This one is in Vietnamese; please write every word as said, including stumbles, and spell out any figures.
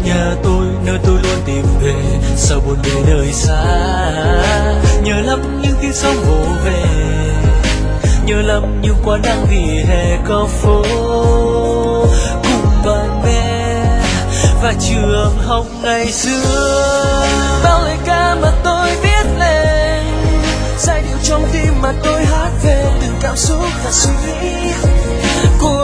nhà tôi, nơi tôi luôn tìm về sau buồn bề đời xa. Nhớ lắm những tiếng sóng vỗ về, nhớ lắm những quán ăn vỉa hè có phố cùng bạn bè và trường học ngày xưa. Bao lời ca mà tôi viết lên, giai điệu trong tim mà tôi hát về từng cảm xúc và suy nghĩ. Cô